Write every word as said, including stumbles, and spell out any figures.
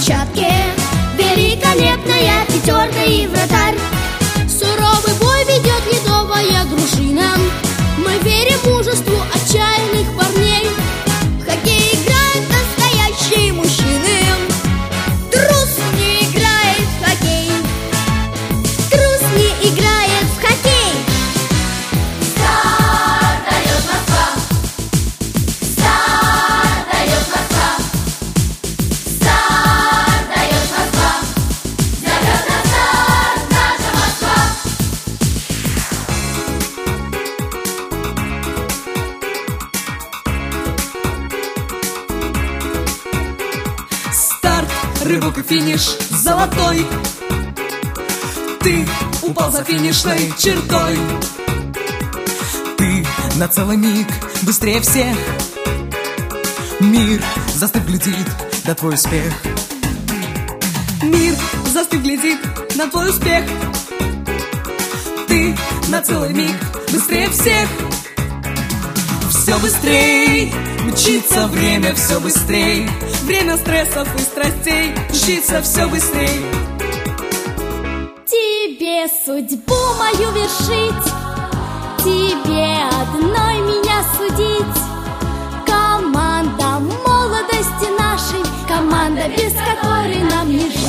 площадке. Великолепная пятерка и вратарь. Суровый бой ведет ледовая дружина. Мы верим мужеству отчаянных парней. В хоккей играют настоящие мужчины. Трус не играет в хоккей. Трус не играет в хоккей. Старт дает Москва. Старт дает Москва. Старт дает Москва. Зовет на старт наша Москва. Старт, рывок и финиш золотой. Ты упал за финишной чертой. Ты на целый миг быстрее всех. Мир застыв глядит на твой успех. Мир застыв глядит на твой успех. Ты на целый миг быстрее всех. Все быстрей мчится время, все быстрей. Время стрессов и страстей мчится все быстрей. Тебе судьбу мою вершить, тебе одной меня судить. Команда молодости нашей, команда, без которой нам не жить.